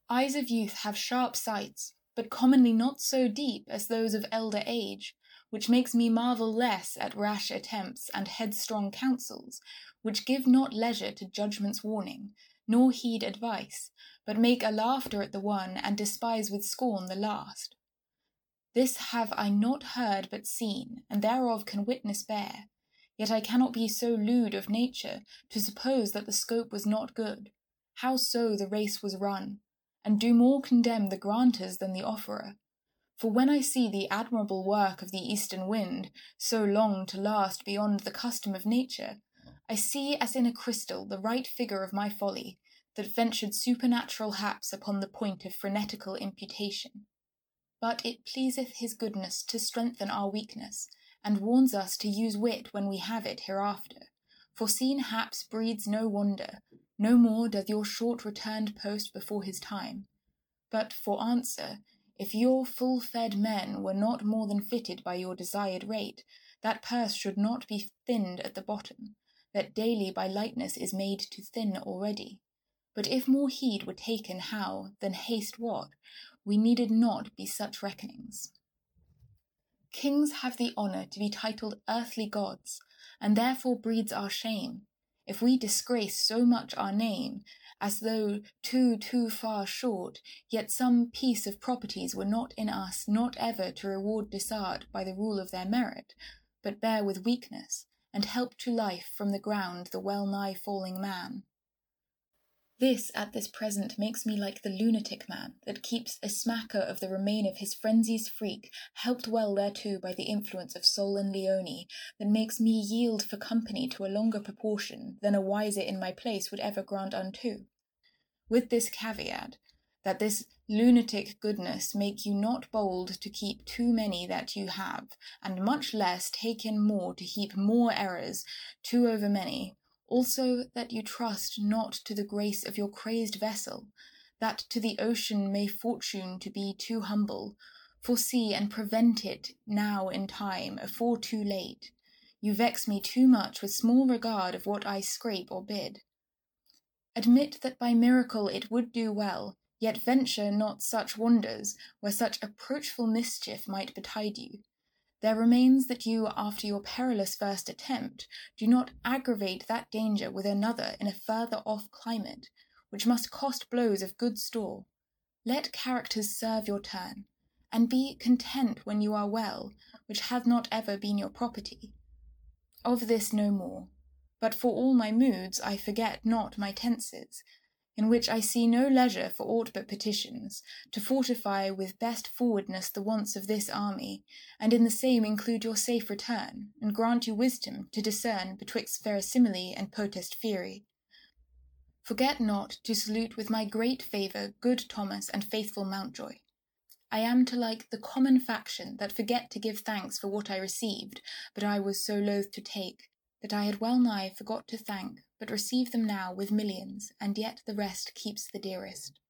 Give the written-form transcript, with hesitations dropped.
Eyes of youth have sharp sights, but commonly not so deep as those of elder age, which makes me marvel less at rash attempts and headstrong counsels, which give not leisure to judgment's warning, nor heed advice, but make a laughter at the one and despise with scorn the last. This have I not heard but seen, and thereof can witness bear. Yet I cannot be so lewd of nature to suppose that the scope was not good. How so the race was run, and do more condemn the granters than the offerer. For when I see the admirable work of the eastern wind, so long to last beyond the custom of nature, I see as in a crystal the right figure of my folly, that ventured supernatural haps upon the point of frenetical imputation. But it pleaseth his goodness to strengthen our weakness, and warns us to use wit when we have it hereafter. For seen haps breeds no wonder, no more doth your short returned post before his time. But for answer, if your full-fed men were not more than fitted by your desired rate, that purse should not be thinned at the bottom, that daily by lightness is made to thin already. But if more heed were taken how, than haste what, we needed not be such reckonings. Kings have the honour to be titled earthly gods, and therefore breeds our shame, if we disgrace so much our name, as though too far short, yet some piece of properties were not in us not ever to reward disart by the rule of their merit, but bear with weakness, and help to life from the ground the well-nigh falling man. This at this present makes me like the lunatic man that keeps a smacker of the remain of his frenzy's freak, helped well thereto by the influence of Sol and Leone, that makes me yield for company to a longer proportion than a wiser in my place would ever grant unto. With this caveat, that this lunatic goodness make you not bold to keep too many that you have, and much less take in more to heap more errors too over many. Also that you trust not to the grace of your crazed vessel, that to the ocean may fortune to be too humble, foresee and prevent it now in time, afore too late. You vex me too much with small regard of what I scrape or bid. Admit that by miracle it would do well, yet venture not such wonders, where such approachful mischief might betide you. There remains that you, after your perilous first attempt, do not aggravate that danger with another in a further off climate, which must cost blows of good store. Let characters serve your turn, and be content when you are well, which hath not ever been your property. Of this no more, but for all my moods I forget not my tenses, in which I see no leisure for aught but petitions, to fortify with best forwardness the wants of this army, and in the same include your safe return, and grant you wisdom to discern betwixt verisimile and potest fieri. Forget not to salute with my great favour good Thomas and faithful Mountjoy. I am to like the common faction that forget to give thanks for what I received, but I was so loath to take, that I had well nigh forgot to thank, but receive them now with millions, and yet the rest keeps the dearest.